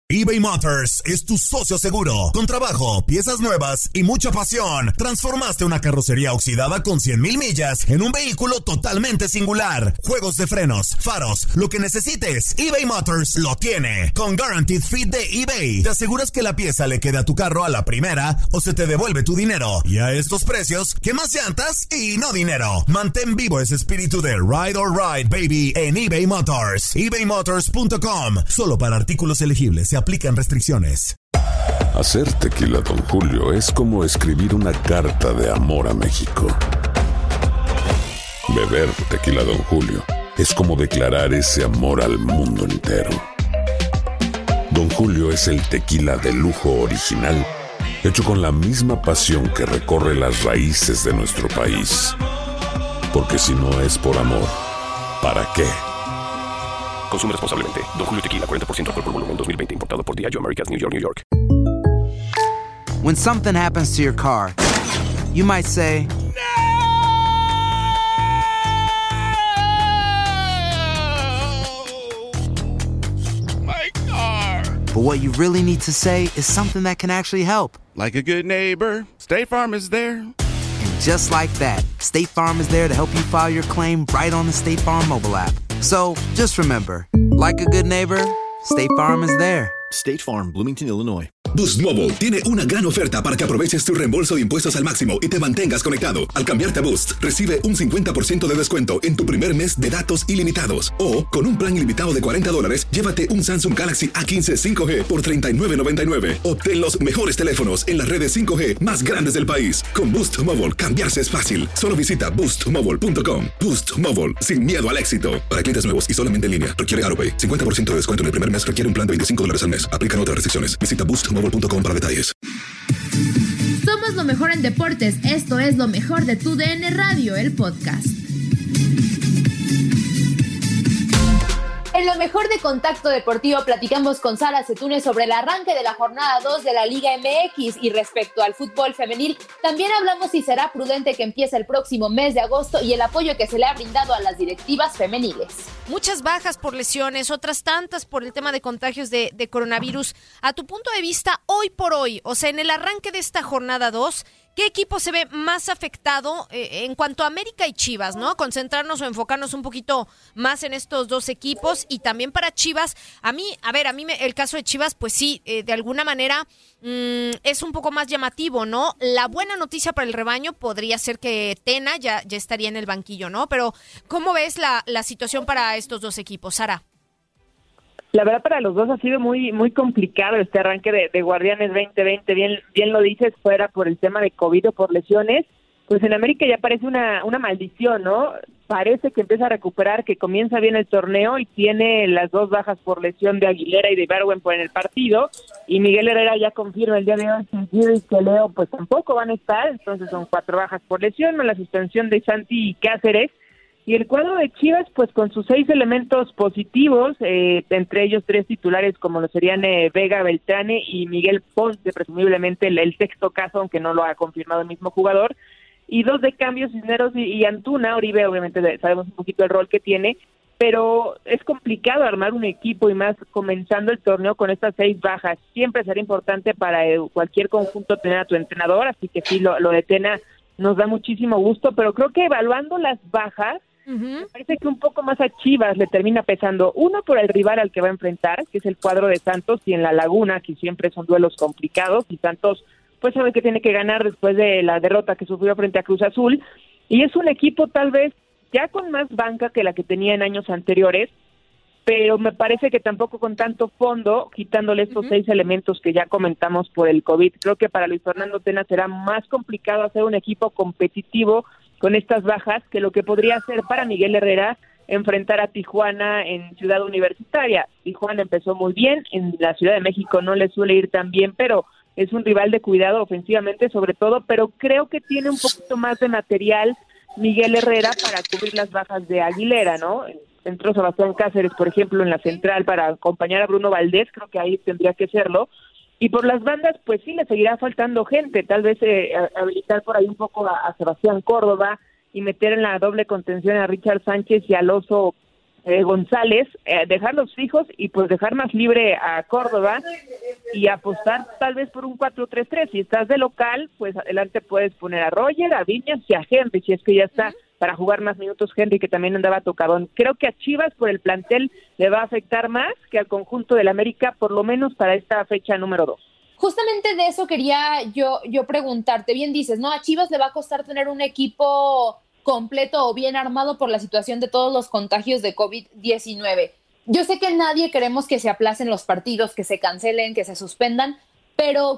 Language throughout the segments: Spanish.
eBay Motors es tu socio seguro. Con trabajo, piezas nuevas y mucha pasión, transformaste una carrocería oxidada con 100,000 millas en un vehículo totalmente singular. Juegos de frenos, faros, lo que necesites, eBay Motors lo tiene. Con Guaranteed Fit de eBay, te aseguras que la pieza le quede a tu carro a la primera o se te devuelve tu dinero. Y a estos precios, ¿qué más llantas y no dinero? Mantén vivo ese espíritu de Ride or Ride, baby, en eBay Motors. ebaymotors.com. Solo para artículos elegibles. Se aplican restricciones. Hacer tequila Don Julio es como escribir una carta de amor a México. Beber tequila Don Julio es como declarar ese amor al mundo entero. Don Julio es el tequila de lujo original, hecho con la misma pasión que recorre las raíces de nuestro país. Porque si no es por amor, ¿para qué? Consume responsablemente. Don Julio Tequila, 40% alcohol por volumen, 2020. Importado por Diageo Americas, New York, New York. When something happens to your car, you might say, My car! but what you really need to say is something that can actually help. Like a good neighbor, State Farm is there. And just like that, State Farm is there to help you file your claim right on the State Farm mobile app. So, just remember, like a good neighbor, State Farm is there. State Farm, Bloomington, Illinois. Boost Mobile tiene una gran oferta para que aproveches tu reembolso de impuestos al máximo y te mantengas conectado. Al cambiarte a Boost, recibe un 50% de descuento en tu primer mes de datos ilimitados. O, con un plan ilimitado de $40, llévate un Samsung Galaxy A15 5G por $39.99. Obtén los mejores teléfonos en las redes 5G más grandes del país. Con Boost Mobile, cambiarse es fácil. Solo visita boostmobile.com. Boost Mobile, sin miedo al éxito. Para clientes nuevos y solamente en línea, requiere AutoPay. 50% de descuento en el primer mes requiere un plan de $25 al mes. Aplican otras restricciones. Visita boostmobile.com para detalles. Somos lo mejor en deportes. Esto es lo mejor de tu DN Radio, el podcast. En lo mejor de Contacto Deportivo platicamos con Sara Setúnez sobre el arranque de la jornada 2 de la Liga MX y respecto al fútbol femenil, también hablamos si será prudente que empiece el próximo mes de agosto y el apoyo que se le ha brindado a las directivas femeniles. Muchas bajas por lesiones, otras tantas por el tema de contagios de coronavirus. A tu punto de vista, hoy por hoy, o sea, en el arranque de esta jornada 2, ¿qué equipo se ve más afectado en cuanto a América y Chivas, ¿no? Concentrarnos o enfocarnos un poquito más en estos dos equipos y también para Chivas. A mí el caso de Chivas, pues sí, de alguna manera es un poco más llamativo, ¿no? La buena noticia para el rebaño podría ser que Tena ya estaría en el banquillo, ¿no? Pero ¿cómo ves la situación para estos dos equipos, Sara? La verdad, para los dos ha sido muy muy complicado este arranque de Guardianes 2020. Bien lo dices, fuera por el tema de COVID o por lesiones. Pues en América ya parece una maldición, ¿no? Parece que empieza a recuperar, que comienza bien el torneo y tiene las dos bajas por lesión de Aguilera y de Ibargüen en el partido. Y Miguel Herrera ya confirma el día de hoy que Leo pues tampoco van a estar. Entonces son 4 bajas por lesión, más la suspensión de Santi y Cáceres. Y el cuadro de Chivas, pues con sus 6 elementos positivos, entre ellos 3 titulares como lo serían Vega, Beltrane y Miguel Ponce, presumiblemente el sexto caso, aunque no lo ha confirmado el mismo jugador, y 2 de cambio, Cisneros y Antuna. Oribe obviamente sabemos un poquito el rol que tiene, pero es complicado armar un equipo y más comenzando el torneo con estas 6 bajas. Siempre será importante para cualquier conjunto tener a tu entrenador, así que sí, lo de Tena nos da muchísimo gusto, pero creo que evaluando las bajas, me parece que un poco más a Chivas le termina pesando, uno por el rival al que va a enfrentar, que es el cuadro de Santos, y en la Laguna, que siempre son duelos complicados, y Santos pues sabe que tiene que ganar después de la derrota que sufrió frente a Cruz Azul, y es un equipo tal vez ya con más banca que la que tenía en años anteriores, pero me parece que tampoco con tanto fondo, quitándole estos 6 elementos que ya comentamos por el COVID. Creo que para Luis Fernando Tena será más complicado hacer un equipo competitivo con estas bajas que lo que podría ser para Miguel Herrera enfrentar a Tijuana en Ciudad Universitaria. Tijuana empezó muy bien, en la Ciudad de México no le suele ir tan bien, pero es un rival de cuidado ofensivamente sobre todo, pero creo que tiene un poquito más de material Miguel Herrera para cubrir las bajas de Aguilera, ¿no? Entró Sebastián Cáceres, por ejemplo, en la central para acompañar a Bruno Valdés, creo que ahí tendría que serlo. Y por las bandas, pues sí, le seguirá faltando gente, tal vez habilitar por ahí un poco a Sebastián Córdoba y meter en la doble contención a Richard Sánchez y al Oso González, dejarlos fijos y pues dejar más libre a Córdoba y apostar tal vez por un 4-3-3. Si estás de local, pues adelante puedes poner a Roger, a Viñas y a Henry, si es que ya está para jugar más minutos Henry, que también andaba tocadón. Creo que a Chivas por el plantel le va a afectar más que al conjunto del América, por lo menos para esta fecha número 2. Justamente de eso quería yo preguntarte. Bien dices, ¿no? A Chivas le va a costar tener un equipo completo o bien armado por la situación de todos los contagios de COVID-19. Yo sé que nadie queremos que se aplacen los partidos, que se cancelen, que se suspendan, pero,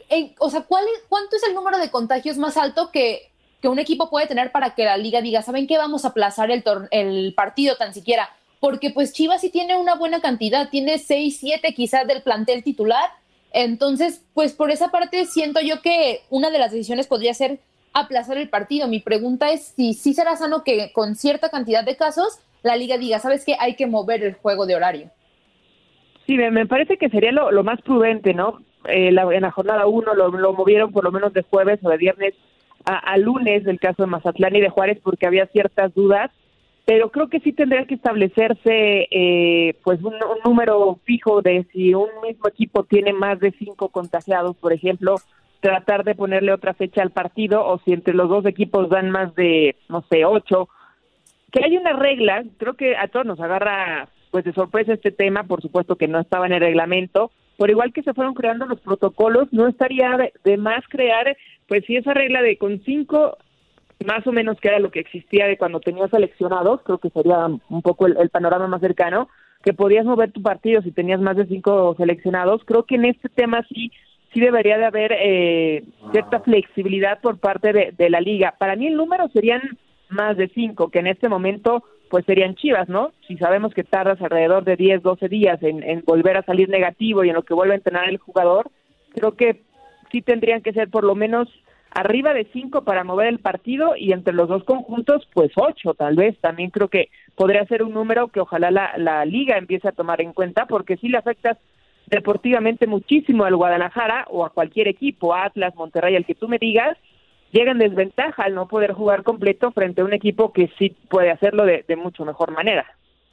¿cuánto es el número de contagios más alto que un equipo puede tener para que la liga diga, ¿saben qué? Vamos a aplazar el partido tan siquiera? Porque pues Chivas sí tiene una buena cantidad, tiene 6, 7 quizás del plantel titular. Entonces, pues por esa parte siento yo que una de las decisiones podría ser aplazar el partido. Mi pregunta es si sí será sano que con cierta cantidad de casos la liga diga, ¿sabes qué? Hay que mover el juego de horario. Sí, me parece que sería lo más prudente, ¿no? En la jornada 1 lo movieron por lo menos de jueves o de viernes a lunes, del caso de Mazatlán y de Juárez, porque había ciertas dudas, pero creo que sí tendría que establecerse pues un número fijo de si un mismo equipo tiene más de 5 contagiados, por ejemplo, tratar de ponerle otra fecha al partido, o si entre los dos equipos dan más de, 8, que hay una regla. Creo que a todos nos agarra pues de sorpresa este tema, por supuesto que no estaba en el reglamento, por igual que se fueron creando los protocolos, no estaría de más crear, pues si esa regla de con 5, más o menos que era lo que existía de cuando tenías seleccionados, creo que sería un poco el panorama más cercano, que podías mover tu partido si tenías más de 5 seleccionados. Creo que en este tema sí debería de haber cierta flexibilidad por parte de la liga. Para mí el número serían más de 5, que en este momento pues serían Chivas, ¿no? Si sabemos que tardas alrededor de 10, 12 días en volver a salir negativo y en lo que vuelve a entrenar el jugador, creo que sí tendrían que ser por lo menos arriba de 5 para mover el partido, y entre los dos conjuntos pues 8 tal vez. También creo que podría ser un número que ojalá la liga empiece a tomar en cuenta, porque sí le afectas deportivamente muchísimo al Guadalajara o a cualquier equipo, Atlas, Monterrey, al que tú me digas, llega en desventaja al no poder jugar completo frente a un equipo que sí puede hacerlo de mucho mejor manera.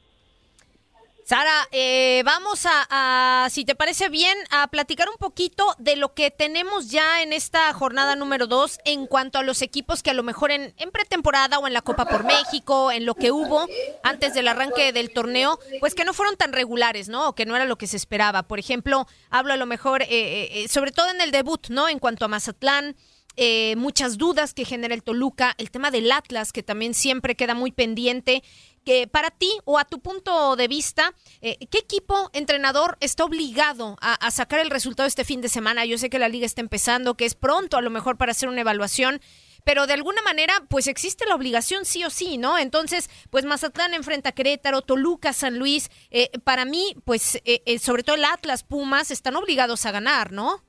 Sara, vamos si te parece bien, a platicar un poquito de lo que tenemos ya en esta jornada número 2 en cuanto a los equipos que a lo mejor en pretemporada o en la Copa por México, en lo que hubo antes del arranque del torneo, pues que no fueron tan regulares, ¿no? O que no era lo que se esperaba. Por ejemplo, hablo a lo mejor, sobre todo en el debut, ¿no? En cuanto a Mazatlán, muchas dudas que genera el Toluca, el tema del Atlas, que también siempre queda muy pendiente. Que para ti o a tu punto de vista, ¿qué equipo, entrenador está obligado a sacar el resultado este fin de semana? Yo sé que la liga está empezando, que es pronto a lo mejor para hacer una evaluación, pero de alguna manera pues existe la obligación sí o sí, ¿no? Entonces, pues Mazatlán enfrenta a Querétaro, Toluca, San Luis, para mí pues sobre todo el Atlas, Pumas, están obligados a ganar, ¿no?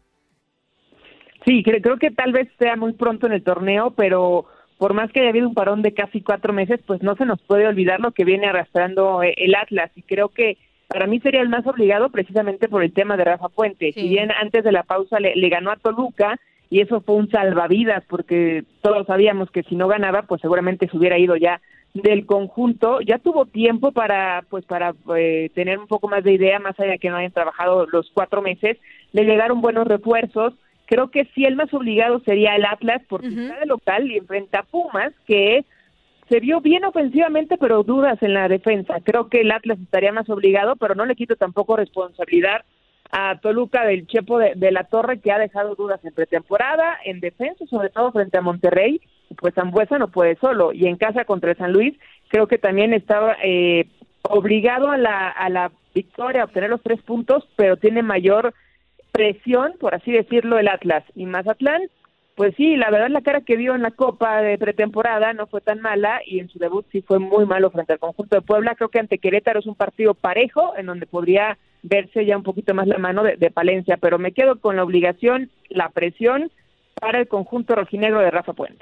Sí, creo que tal vez sea muy pronto en el torneo, pero por más que haya habido un parón de casi 4 meses, pues no se nos puede olvidar lo que viene arrastrando el Atlas, y creo que para mí sería el más obligado precisamente por el tema de Rafa Puente. Sí. Si bien antes de la pausa le ganó a Toluca, y eso fue un salvavidas, porque todos sabíamos que si no ganaba, pues seguramente se hubiera ido ya del conjunto. Ya tuvo tiempo para tener un poco más de idea, más allá de que no hayan trabajado los 4 meses, le llegaron buenos refuerzos. Creo que sí el más obligado sería el Atlas, porque está de local y enfrenta a Pumas, que se vio bien ofensivamente, pero dudas en la defensa. Creo que el Atlas estaría más obligado, pero no le quito tampoco responsabilidad a Toluca del Chepo de la Torre, que ha dejado dudas en pretemporada, en defensa, sobre todo frente a Monterrey. Pues Sambuesa no puede solo, y en casa contra San Luis creo que también estaba obligado a la victoria, a obtener los 3 puntos, pero tiene mayor presión, por así decirlo, el Atlas. Y Mazatlán, pues sí, la verdad la cara que vio en la Copa de pretemporada no fue tan mala, y en su debut sí fue muy malo frente al conjunto de Puebla. Creo que ante Querétaro es un partido parejo, en donde podría verse ya un poquito más la mano de Palencia, pero me quedo con la obligación, la presión para el conjunto rojinegro de Rafa Puente.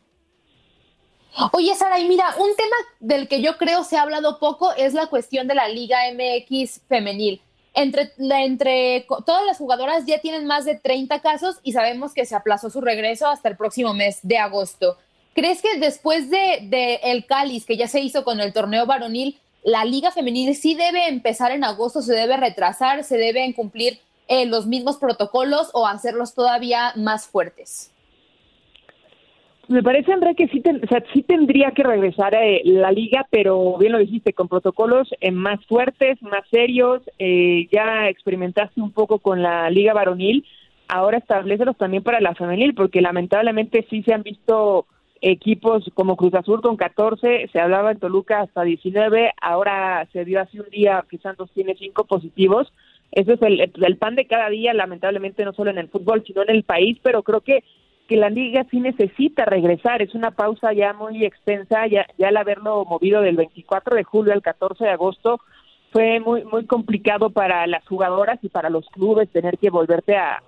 Oye, Sara, y mira, un tema del que yo creo se ha hablado poco es la cuestión de la Liga MX femenil. Entre todas las jugadoras ya tienen más de 30 casos y sabemos que se aplazó su regreso hasta el próximo mes de agosto. ¿Crees que después de el cáliz que ya se hizo con el torneo varonil, la Liga Femenil sí debe empezar en agosto, se debe retrasar, se deben cumplir los mismos protocolos o hacerlos todavía más fuertes. Me parece, André, que sí tendría que regresar la liga, pero bien lo dijiste, con protocolos más fuertes, más serios. Ya experimentaste un poco con la liga varonil, ahora establécelos también para la femenil, porque lamentablemente sí se han visto equipos como Cruz Azul con 14, se hablaba en Toluca hasta 19, ahora se dio hace un día que Santos tiene 5 positivos. Eso es el pan de cada día, lamentablemente, no solo en el fútbol, sino en el país, pero creo que la liga sí necesita regresar. Es una pausa ya muy extensa, ya al haberlo movido del 24 de julio al 14 de agosto, fue muy muy complicado para las jugadoras y para los clubes tener que volverte a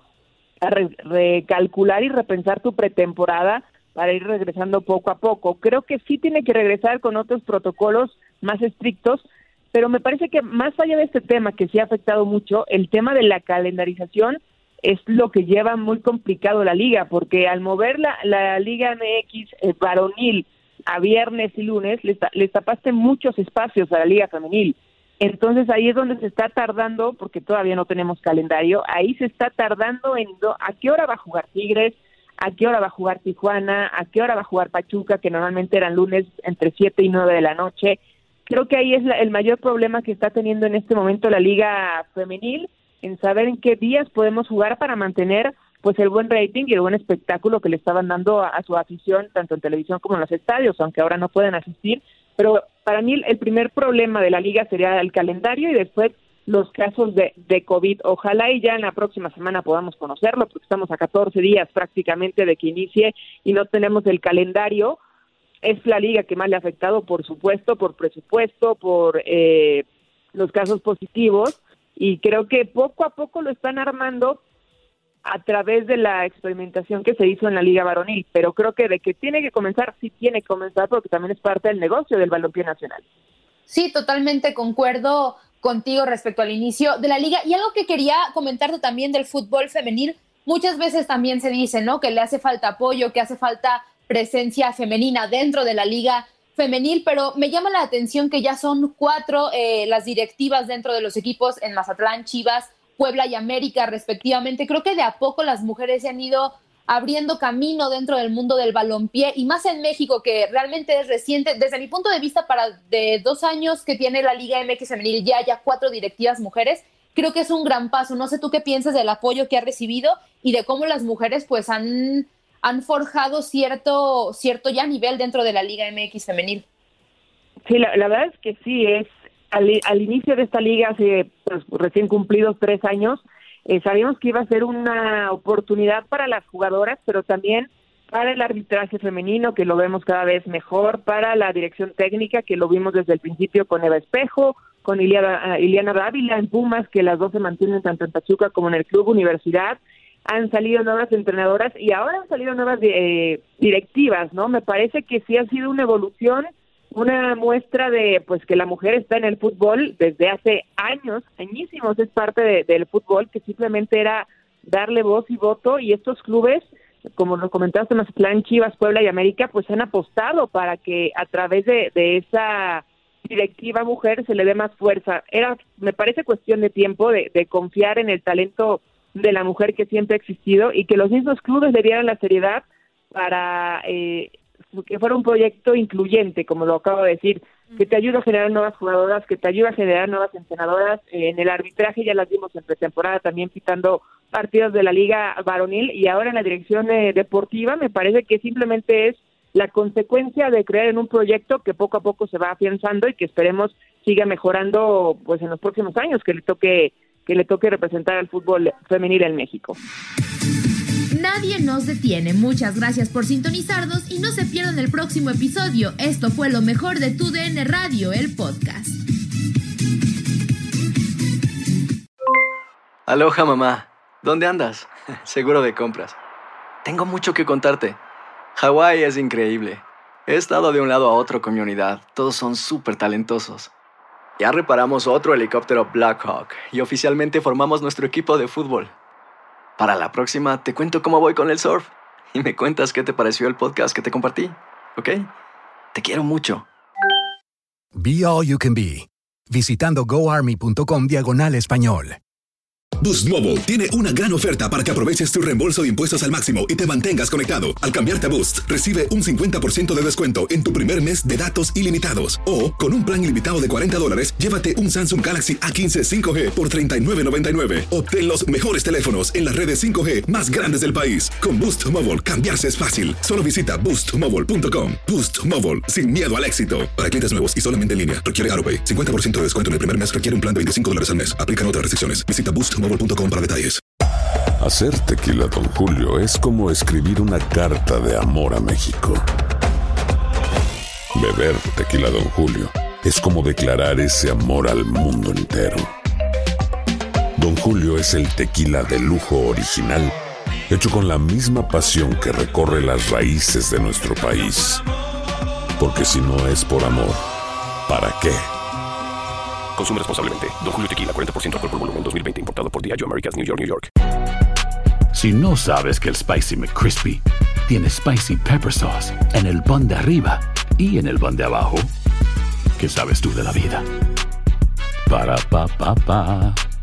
recalcular y repensar tu pretemporada para ir regresando poco a poco. Creo que sí tiene que regresar con otros protocolos más estrictos, pero me parece que más allá de este tema que sí ha afectado mucho, el tema de la calendarización es lo que lleva muy complicado la liga, porque al mover la Liga MX varonil a viernes y lunes, les tapaste muchos espacios a la liga femenil. Entonces ahí es donde se está tardando, porque todavía no tenemos calendario, ahí se está tardando en a qué hora va a jugar Tigres, a qué hora va a jugar Tijuana, a qué hora va a jugar Pachuca, que normalmente eran lunes entre 7 y 9 de la noche. Creo que ahí es el mayor problema que está teniendo en este momento la liga femenil, en saber en qué días podemos jugar para mantener pues el buen rating y el buen espectáculo que le estaban dando a su afición, tanto en televisión como en los estadios, aunque ahora no pueden asistir. Pero para mí el primer problema de la liga sería el calendario y después los casos de COVID. Ojalá y ya en la próxima semana podamos conocerlo, porque estamos a 14 días prácticamente de que inicie y no tenemos el calendario. Es la liga que más le ha afectado, por supuesto, por presupuesto, por los casos positivos, y creo que poco a poco lo están armando a través de la experimentación que se hizo en la liga varonil, pero creo que de que tiene que comenzar, sí tiene que comenzar, porque también es parte del negocio del balompié nacional. Sí, totalmente concuerdo contigo respecto al inicio de la liga, y algo que quería comentarte también del fútbol femenil, muchas veces también se dice, ¿no?, que le hace falta apoyo, que hace falta presencia femenina dentro de la liga femenil, pero me llama la atención que ya son 4 las directivas dentro de los equipos en Mazatlán, Chivas, Puebla y América respectivamente. Creo que de a poco las mujeres se han ido abriendo camino dentro del mundo del balompié, y más en México, que realmente es reciente. Desde mi punto de vista, de 2 años que tiene la Liga MX femenil, ya 4 directivas mujeres, creo que es un gran paso. No sé tú qué piensas del apoyo que ha recibido y de cómo las mujeres pues han forjado cierto ya nivel dentro de la Liga MX femenil. Sí, la verdad es que sí, es al inicio de esta liga, hace pues, recién cumplidos 3 años, sabíamos que iba a ser una oportunidad para las jugadoras, pero también para el arbitraje femenino, que lo vemos cada vez mejor, para la dirección técnica, que lo vimos desde el principio con Eva Espejo, con Ileana Dávila en Pumas, que las dos se mantienen tanto en Pachuca como en el Club Universidad. Han salido nuevas entrenadoras y ahora han salido nuevas directivas, ¿no? Me parece que sí ha sido una evolución, una muestra de pues que la mujer está en el fútbol desde hace años, añísimos, es parte del fútbol, que simplemente era darle voz y voto, y estos clubes, como lo comentaste, Mazatlán, Chivas, Puebla y América, pues han apostado para que a través de esa directiva mujer se le dé más fuerza. Me parece cuestión de tiempo de confiar en el talento de la mujer que siempre ha existido, y que los mismos clubes le dieran la seriedad para que fuera un proyecto incluyente, como lo acabo de decir, que te ayuda a generar nuevas jugadoras, que te ayuda a generar nuevas entrenadoras. En el arbitraje ya las vimos en pretemporada también pitando partidos de la liga varonil, y ahora en la dirección deportiva me parece que simplemente es la consecuencia de creer en un proyecto que poco a poco se va afianzando y que esperemos siga mejorando pues en los próximos años, que le toque representar al fútbol femenil en México. Nadie nos detiene. Muchas gracias por sintonizarnos y no se pierdan el próximo episodio. Esto fue lo mejor de TUDN Radio, el podcast. Aloha, mamá. ¿Dónde andas? Seguro de compras. Tengo mucho que contarte. Hawái es increíble. He estado de un lado a otro con mi unidad. Todos son súper talentosos. Ya reparamos otro helicóptero Blackhawk y oficialmente formamos nuestro equipo de fútbol. Para la próxima te cuento cómo voy con el surf y me cuentas qué te pareció el podcast que te compartí, ¿ok? Te quiero mucho. Be All You Can Be, visitando goarmy.com/español. Boost Mobile tiene una gran oferta para que aproveches tu reembolso de impuestos al máximo y te mantengas conectado. Al cambiarte a Boost, recibe un 50% de descuento en tu primer mes de datos ilimitados. O, con un plan ilimitado de $40, llévate un Samsung Galaxy A15 5G por $39.99. Obtén los mejores teléfonos en las redes 5G más grandes del país. Con Boost Mobile, cambiarse es fácil. Solo visita boostmobile.com. Boost Mobile, sin miedo al éxito. Para clientes nuevos y solamente en línea, requiere AutoPay. 50% de descuento en el primer mes requiere un plan de $25 al mes. Aplican otras restricciones. Visita boostmobile.com para detalles. Hacer tequila Don Julio es como escribir una carta de amor a México. Beber tequila Don Julio es como declarar ese amor al mundo entero. Don Julio es el tequila de lujo original, hecho con la misma pasión que recorre las raíces de nuestro país. Porque si no es por amor, ¿para qué? Consume responsablemente. Don Julio Tequila, 40% alcohol por volumen, 2020. Importado por Diageo Americas, New York, New York. Si no sabes que el Spicy McCrispy tiene Spicy Pepper Sauce en el pan de arriba y en el pan de abajo, ¿qué sabes tú de la vida? Para, pa, pa, pa.